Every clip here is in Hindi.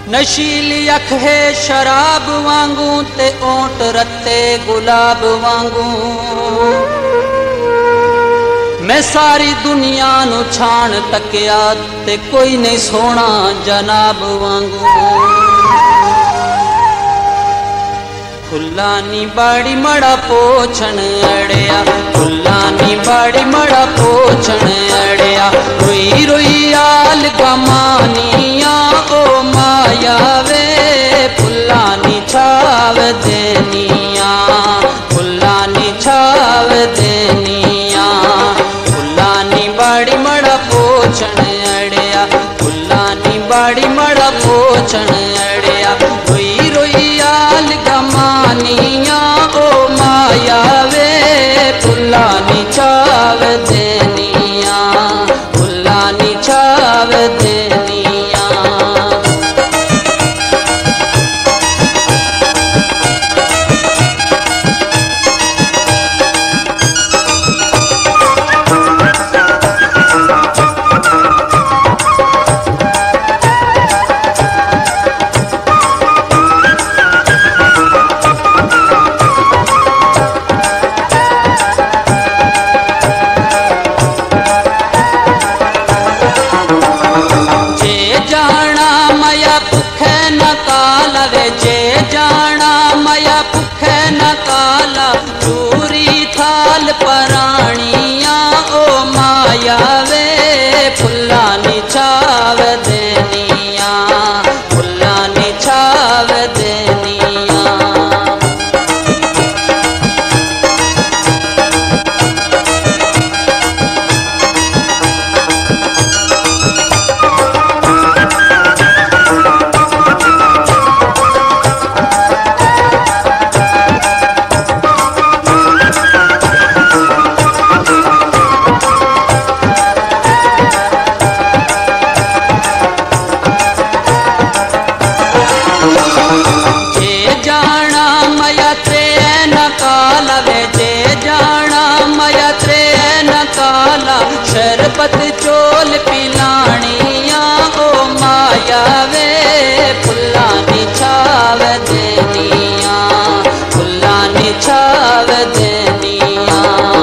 नशीली अख है शराब वांगू ते ओंठ रत्ते गुलाब वांगू। मैं सारी दुनिया नु छाण तकिया ते कोई नहीं सोना जनाब वांगू। फुल्लानी बाड़ी मड़ा पोछण अड़िया, फुल्लानी बाड़ी मड़ा पोछण अड़िया। रोई रोई आल गमानिया ओ माया वे, फुल्लानी छाव देनिया, फुल्लानी छाव देनिया। फुल्लानी बाड़ी मड़ा पोछण अड़िया, फुल्लानी बाड़ी मड़ा पोछण अड़िया। रोई रोई आल गमानिया ओ माया वे, फुल्लानी छाव देनिया, फुल्लानी छाव देनिया। जे जाना मया भुखे न काला, चूरी थाल पराणिया ओ माया वे, फुल्लानी छाव देनिया, फुल्लानी छाव देनिया। शरबत चोल पिलानिया ओ माया वे, फुल्लानी छाव देनिया, फुल्लानी छाव देनिया।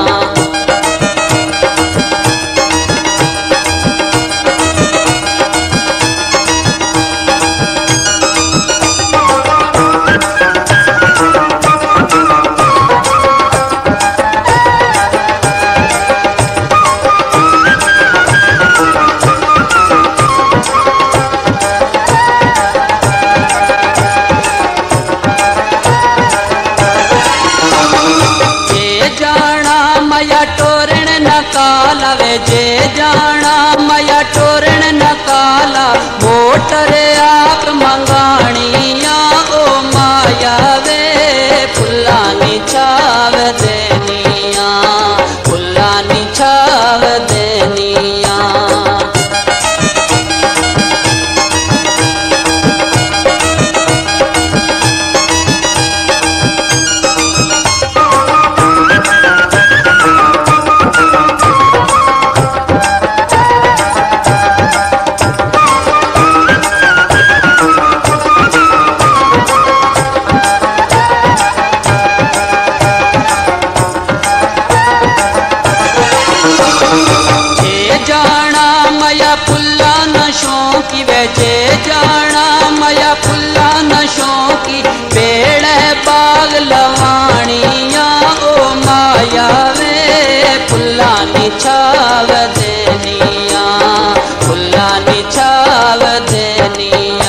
काला वे जे जाना मया टोरण न काला, मोटर आप मंगाणिया ओ माया वे, फुल्लानी छाव देनिया, फुल्लानी छाव देनिया। जे जाना मया फुल्ला नशों की, पेड़ बाग लवाणिया ओ माया वे, फुल्लानी छाव देनिया, फुल्लानी छाव देनिया।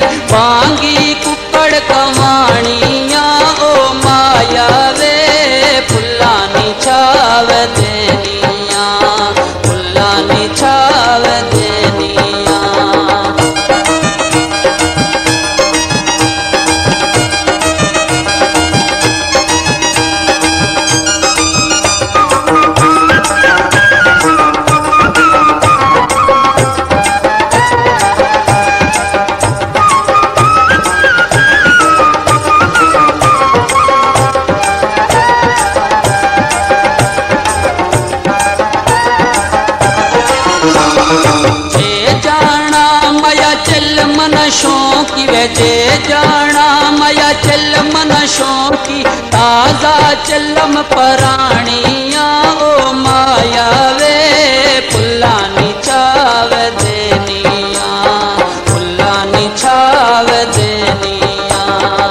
बांगी कुकड़ कवाणिया ओ माया वे फुल्लानी छाव देनिया, फुल्लानी छाव देनिया। शौकी वे जे जाना माया चल मन शौकी ताजा चलम पराणिया ओ माया वे फुल्लानी छाव देनिया, फुल्लानी छाव देनिया।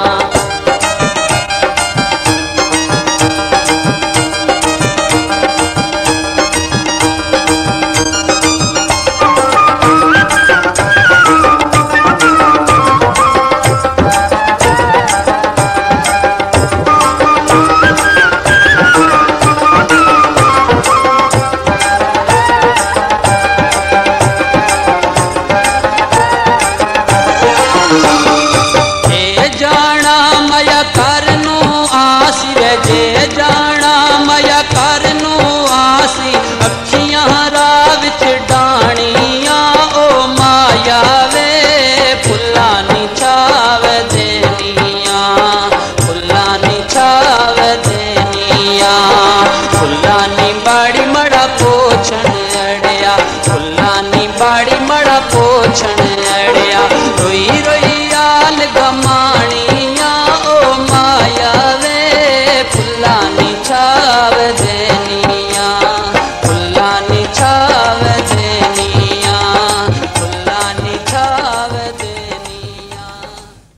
जे जाना माया करनू आसी अखियां राह विच डाणिया ओ माया वे फुल्लानी छाव देनिया, फुल्लानी छाव देनिया। फुल्लानी बाड़ी मड़ा पोछण अड़िया, फुल्लानी बाड़ी मड़ा पोछण अड़िया। रोई रोई आल गम